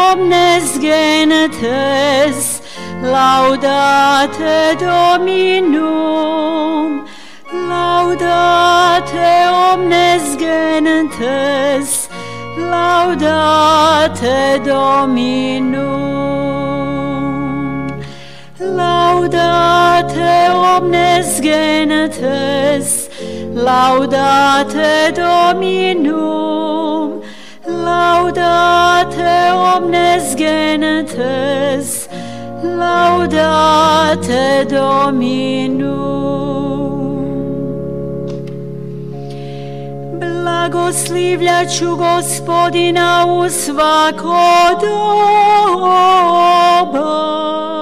omnes gentes, laudate Dominum, laudate omnes gentes, laudate Dominum, laudate omnes gentes, laudate Dominum, laudate omnes gentes, laudate Dominum. Blagoslivljaću Gospodina u svako doba,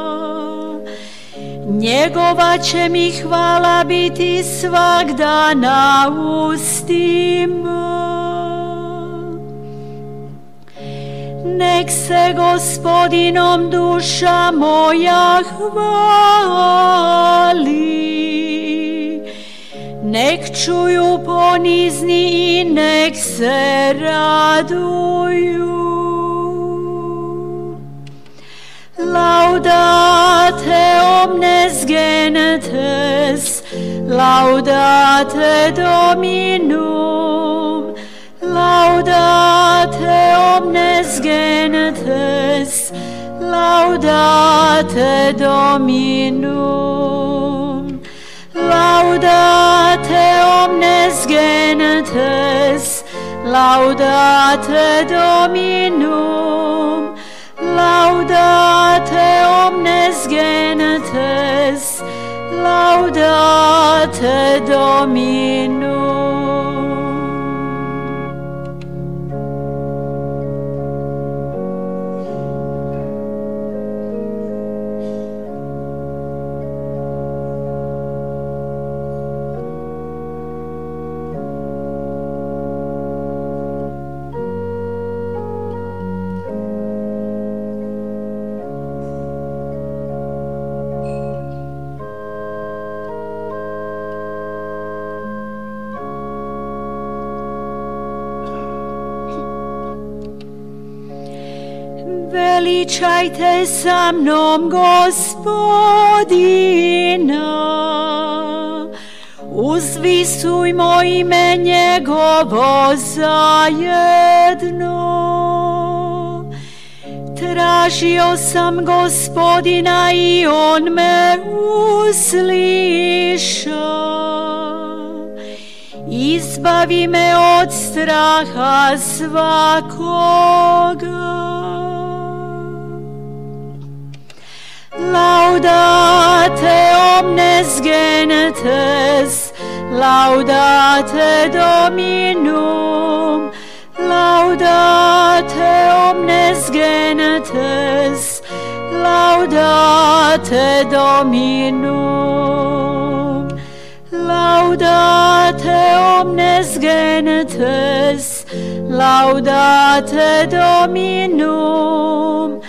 njegova će mi hvala biti svagda na ustima. Nek se Gospodinom duša moja hvali, nek čuju ponizni i nek se raduju. Laudate omnes gentes, laudate Dominum, laudate omnes gentes, laudate Dominum, laudate omnes gentes, laudate Dominum, laudate omnes gentes, laudate Dominum. Veličajte sa mnom Gospodina, uzvisujmo ime njegovo zajedno. Tražio sam Gospodina i on me usliša. Izbavi me od straha svakoga. Laudate omnes gentes, laudate Dominum, laudate omnes gentes, laudate Dominum, laudate omnes gentes, laudate Dominum,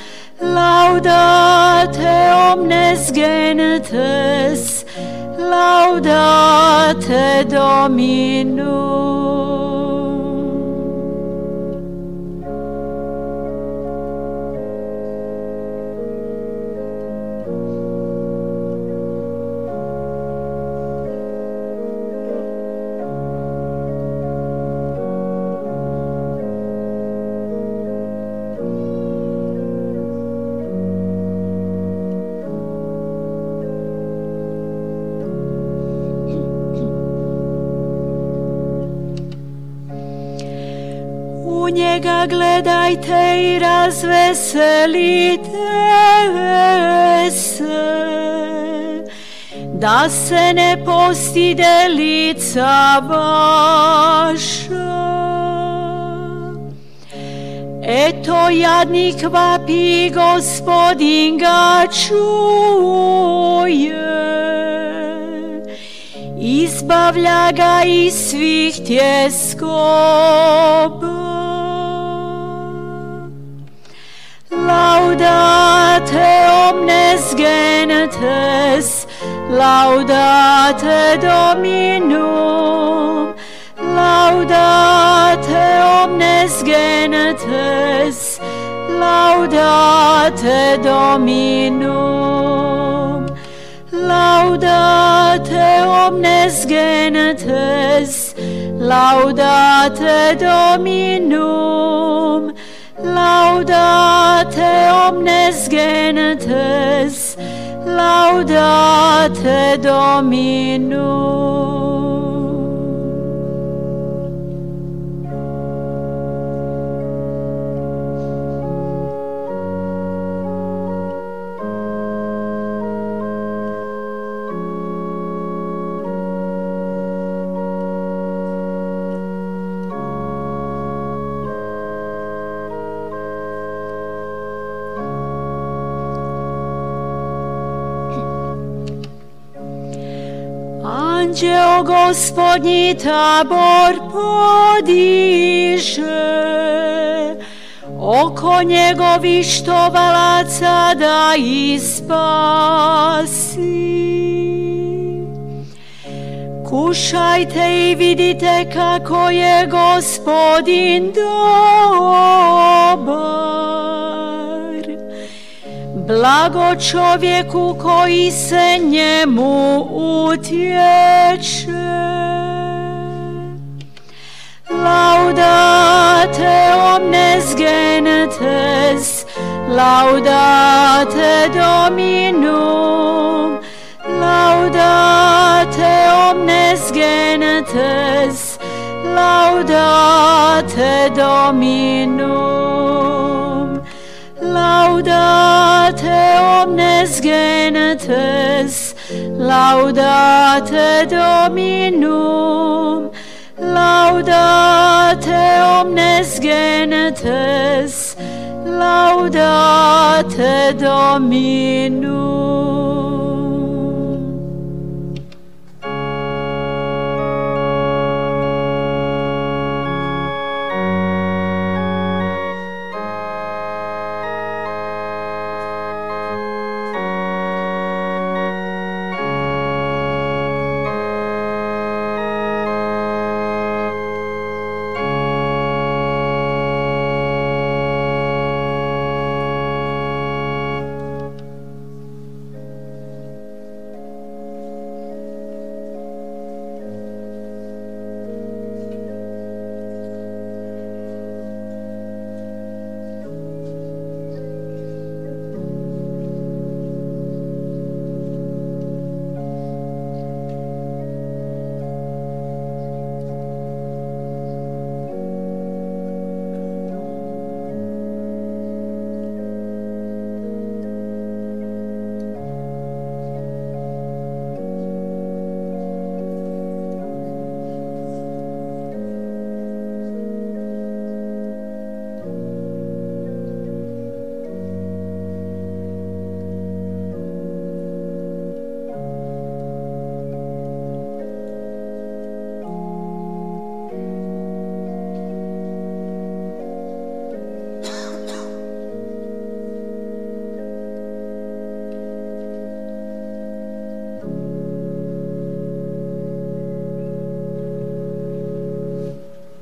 laudate omnes gentes, laudate Dominum. U njega gledajte i razveselite se, da se ne postide lica vaša. Eto jadnik vapi, Gospodin ga čuje, izbavlja ga iz svih tjeskoba. Laudate omnes gentes, laudate Dominum, laudate omnes gentes, laudate Dominum, laudate omnes gentes, laudate Dominum, laudate omnes gentes, laudate Dominum. Anđeo Gospodnji tabor podiže, oko njegovih štovalaca da ih spasi. Kušajte i vidite kako je Gospodin dobar. Blago čovjeku koji se njemu utječe. Laudate omnes gentes, laudate Dominum, laudate omnes gentes, laudate Dominum, laudate omnes gentes, laudate Dominum, laudate omnes gentes, laudate Dominum.